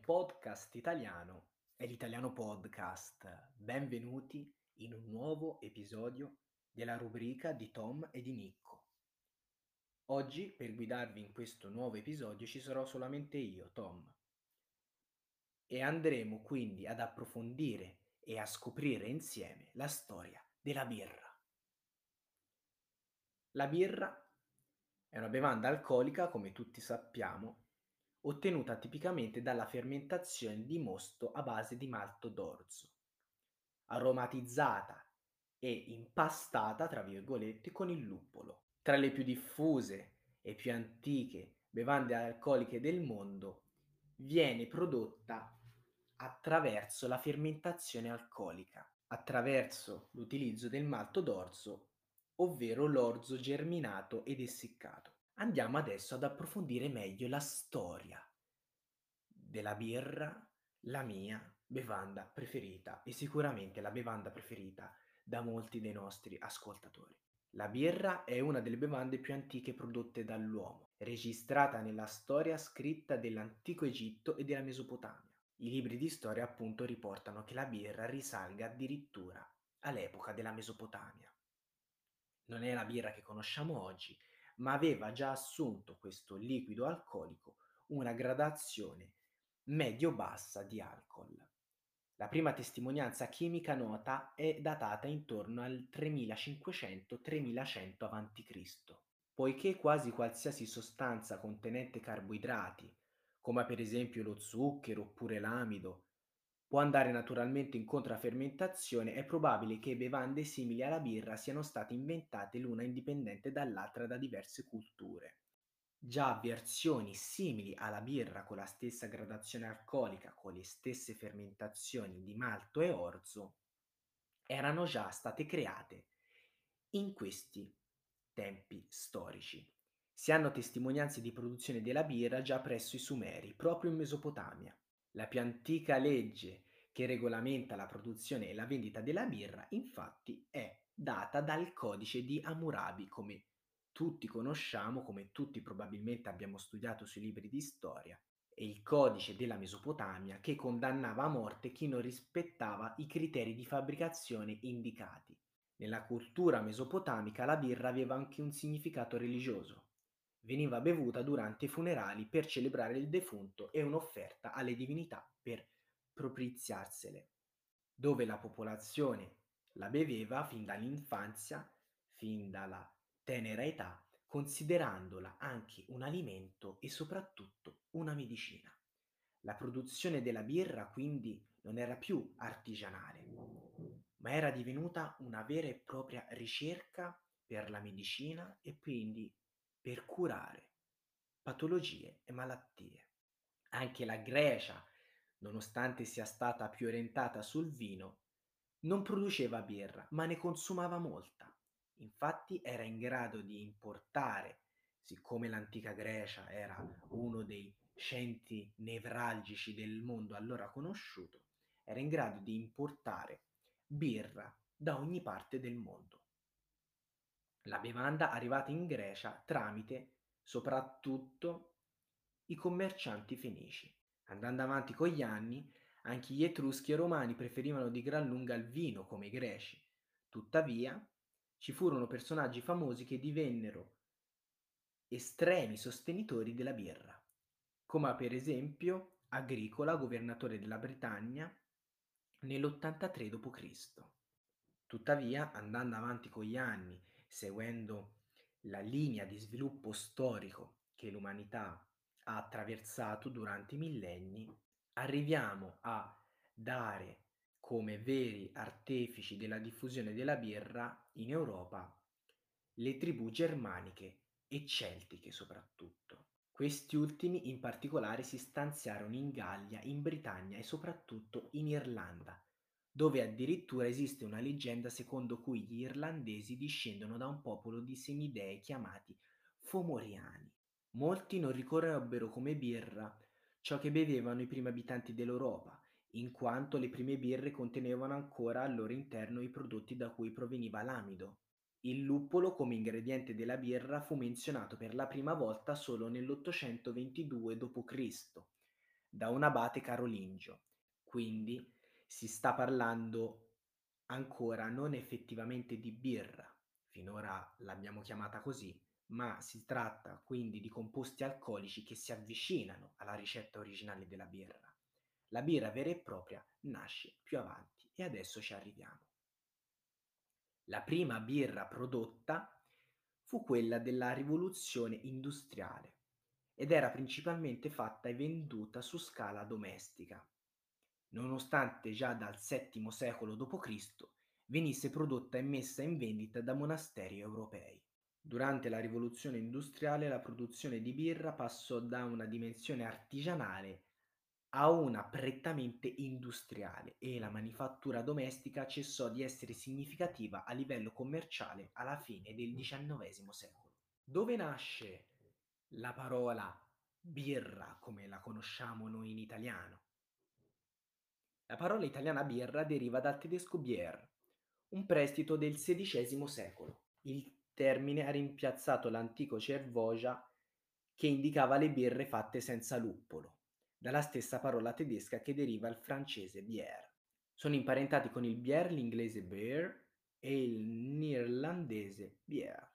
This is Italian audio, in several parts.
podcast italiano è l'Italiano Podcast. Benvenuti in un nuovo episodio della rubrica di Tom e di Nicco. Oggi per guidarvi in questo nuovo episodio ci sarò solamente io, Tom, e andremo quindi ad approfondire e a scoprire insieme la storia della birra. La birra è una bevanda alcolica, come tutti sappiamo, ottenuta tipicamente dalla fermentazione di mosto a base di malto d'orzo, aromatizzata e "impastata" tra virgolette con il luppolo. Tra le più diffuse e più antiche bevande alcoliche del mondo, viene prodotta attraverso la fermentazione alcolica, attraverso l'utilizzo del malto d'orzo, ovvero l'orzo germinato ed essiccato. Andiamo adesso ad approfondire meglio la storia della birra, la mia bevanda preferita e sicuramente la bevanda preferita da molti dei nostri ascoltatori. La birra è una delle bevande più antiche prodotte dall'uomo, registrata nella storia scritta dell'antico Egitto e della Mesopotamia. I libri di storia appunto riportano che la birra risalga addirittura all'epoca della Mesopotamia. Non è la birra che conosciamo oggi, ma aveva già assunto questo liquido alcolico una gradazione medio-bassa di alcol. La prima testimonianza chimica nota è datata intorno al 3500-3100 a.C., poiché quasi qualsiasi sostanza contenente carboidrati, come per esempio lo zucchero oppure l'amido, può andare naturalmente incontro alla fermentazione, è probabile che bevande simili alla birra siano state inventate l'una indipendente dall'altra da diverse culture. Già versioni simili alla birra con la stessa gradazione alcolica, con le stesse fermentazioni di malto e orzo, erano già state create in questi tempi storici. Si hanno testimonianze di produzione della birra già presso i Sumeri, proprio in Mesopotamia. La più antica legge che regolamenta la produzione e la vendita della birra, infatti, è data dal codice di Hammurabi, come tutti conosciamo, come tutti probabilmente abbiamo studiato sui libri di storia, e il codice della Mesopotamia che condannava a morte chi non rispettava i criteri di fabbricazione indicati. Nella cultura mesopotamica la birra aveva anche un significato religioso. Veniva bevuta durante i funerali per celebrare il defunto e un'offerta alle divinità per propiziarsele, dove la popolazione la beveva fin dall'infanzia, fin dalla tenera età, considerandola anche un alimento e soprattutto una medicina. La produzione della birra quindi non era più artigianale, ma era divenuta una vera e propria ricerca per la medicina e quindi per curare patologie e malattie. Anche la Grecia, nonostante sia stata più orientata sul vino, non produceva birra, ma ne consumava molta. Infatti era in grado di importare, siccome l'antica Grecia era uno dei centri nevralgici del mondo allora conosciuto, era in grado di importare birra da ogni parte del mondo. La bevanda arrivata in Grecia tramite soprattutto i commercianti fenici. Andando avanti con gli anni, anche gli Etruschi e Romani preferivano di gran lunga il vino come i Greci. Tuttavia, ci furono personaggi famosi che divennero estremi sostenitori della birra, come per esempio Agricola, governatore della Britannia, nell'83 d.C. Tuttavia, andando avanti con gli anni, seguendo la linea di sviluppo storico che l'umanità ha attraversato durante i millenni, arriviamo a dare come veri artefici della diffusione della birra in Europa le tribù germaniche e celtiche soprattutto. Questi ultimi in particolare si stanziarono in Gallia, in Britannia e soprattutto in Irlanda, dove addirittura esiste una leggenda secondo cui gli irlandesi discendono da un popolo di semidei chiamati Fomoriani. Molti non ricorrebbero come birra ciò che bevevano i primi abitanti dell'Europa, in quanto le prime birre contenevano ancora al loro interno i prodotti da cui proveniva l'amido. Il luppolo come ingrediente della birra fu menzionato per la prima volta solo nell'822 d.C. da un abate carolingio. Quindi si sta parlando ancora non effettivamente di birra, finora l'abbiamo chiamata così, ma si tratta quindi di composti alcolici che si avvicinano alla ricetta originale della birra. La birra vera e propria nasce più avanti e adesso ci arriviamo. La prima birra prodotta fu quella della rivoluzione industriale ed era principalmente fatta e venduta su scala domestica, nonostante già dal VII secolo d.C. venisse prodotta e messa in vendita da monasteri europei. Durante la rivoluzione industriale la produzione di birra passò da una dimensione artigianale a una prettamente industriale e la manifattura domestica cessò di essere significativa a livello commerciale alla fine del XIX secolo. Dove nasce la parola birra come la conosciamo noi in italiano? La parola italiana birra deriva dal tedesco Bier, un prestito del XVI secolo. Il termine ha rimpiazzato l'antico cervogia che indicava le birre fatte senza luppolo, dalla stessa parola tedesca che deriva il francese bière. Sono imparentati con il bière l'inglese beer e il neerlandese bière.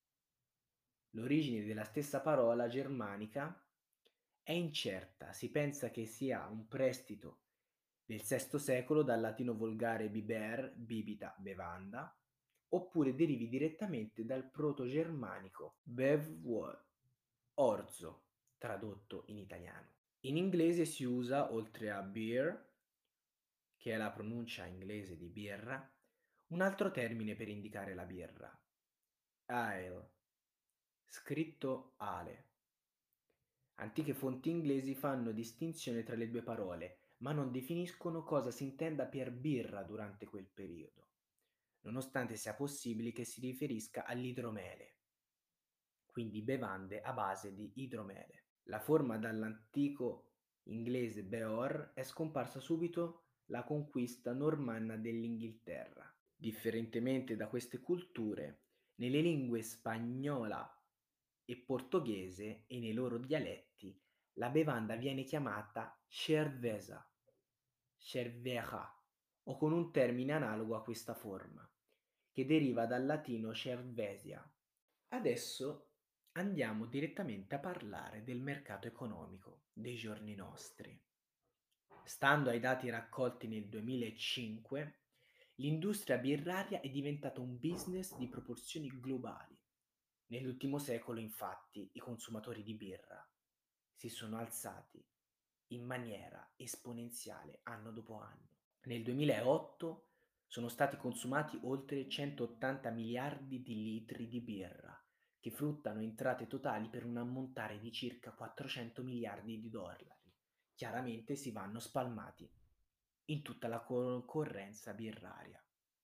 L'origine della stessa parola germanica è incerta, si pensa che sia un prestito del VI secolo dal latino volgare biber, bibita, bevanda, oppure derivi direttamente dal proto-germanico bevwor, orzo, tradotto in italiano. In inglese si usa, oltre a beer, che è la pronuncia inglese di birra, un altro termine per indicare la birra, ale, scritto ale. Antiche fonti inglesi fanno distinzione tra le due parole, ma non definiscono cosa si intenda per birra durante quel periodo, nonostante sia possibile che si riferisca all'idromele, quindi bevande a base di idromele. La forma dall'antico inglese beor è scomparsa subito la conquista normanna dell'Inghilterra. Differentemente da queste culture, nelle lingue spagnola e portoghese e nei loro dialetti la bevanda viene chiamata cerveza, cerveja o con un termine analogo a questa forma, che deriva dal latino cervesia. Adesso andiamo direttamente a parlare del mercato economico dei giorni nostri. Stando ai dati raccolti nel 2005, l'industria birraria è diventata un business di proporzioni globali. Nell'ultimo secolo, infatti, i consumatori di birra si sono alzati in maniera esponenziale anno dopo anno. Nel 2008 sono stati consumati oltre 180 miliardi di litri di birra, che fruttano entrate totali per un ammontare di circa 400 miliardi di dollari. Chiaramente si vanno spalmati in tutta la concorrenza birraria.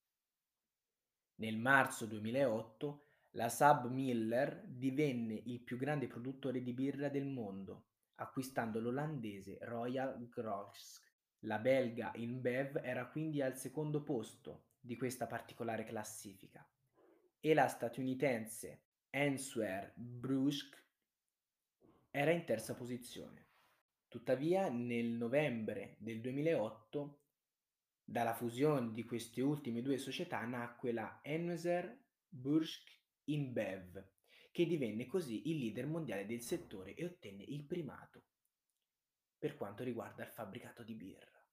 Nel marzo 2008 la SAB-Miller divenne il più grande produttore di birra del mondo, acquistando l'olandese Royal Grosk. La belga InBev era quindi al secondo posto di questa particolare classifica e la statunitense Anheuser-Busch era in terza posizione. Tuttavia, nel novembre del 2008, dalla fusione di queste ultime due società nacque la Anheuser-Busch InBev, che divenne così il leader mondiale del settore e ottenne il primato per quanto riguarda il fabbricato di birra.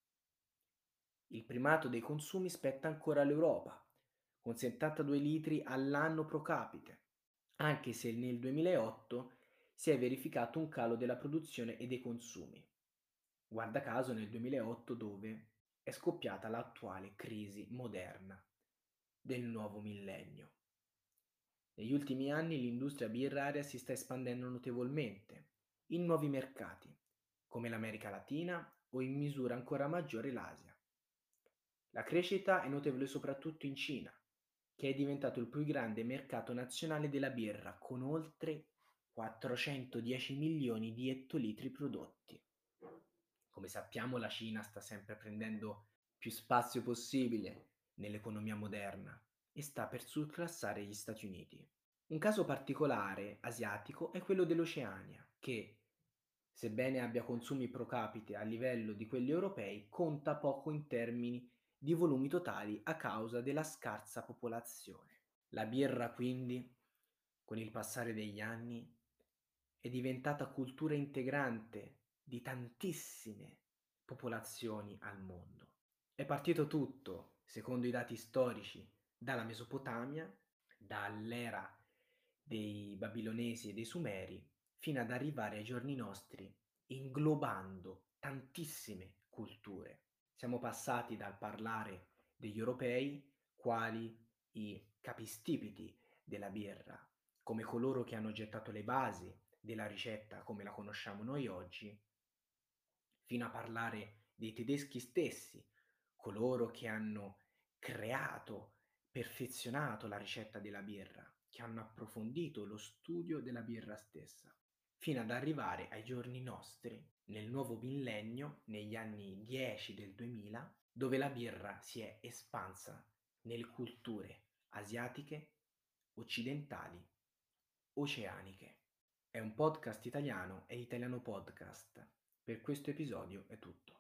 Il primato dei consumi spetta ancora all'Europa, con 72 litri all'anno pro capite, anche se nel 2008 si è verificato un calo della produzione e dei consumi. Guarda caso nel 2008 dove è scoppiata l'attuale crisi moderna del nuovo millennio. Negli ultimi anni l'industria birraria si sta espandendo notevolmente in nuovi mercati, come l'America Latina o in misura ancora maggiore l'Asia. La crescita è notevole soprattutto in Cina, che è diventato il più grande mercato nazionale della birra, con oltre 410 milioni di ettolitri prodotti. Come sappiamo, la Cina sta sempre prendendo più spazio possibile nell'economia moderna e sta per surclassare gli Stati Uniti. Un caso particolare asiatico è quello dell'Oceania, che, Sebbene abbia consumi pro capite a livello di quelli europei, conta poco in termini di volumi totali a causa della scarsa popolazione. La birra, quindi, con il passare degli anni, è diventata cultura integrante di tantissime popolazioni al mondo. È partito tutto, secondo i dati storici, dalla Mesopotamia, dall'era dei Babilonesi e dei Sumeri, fino ad arrivare ai giorni nostri, inglobando tantissime culture. Siamo passati dal parlare degli europei, quali i capistipiti della birra, come coloro che hanno gettato le basi della ricetta come la conosciamo noi oggi, fino a parlare dei tedeschi stessi, coloro che hanno creato, perfezionato la ricetta della birra, che hanno approfondito lo studio della birra stessa, fino ad arrivare ai giorni nostri, nel nuovo millennio, negli anni 10 del 2000, dove la birra si è espansa nelle culture asiatiche, occidentali, oceaniche. È un podcast italiano e Italiano Podcast. Per questo episodio è tutto.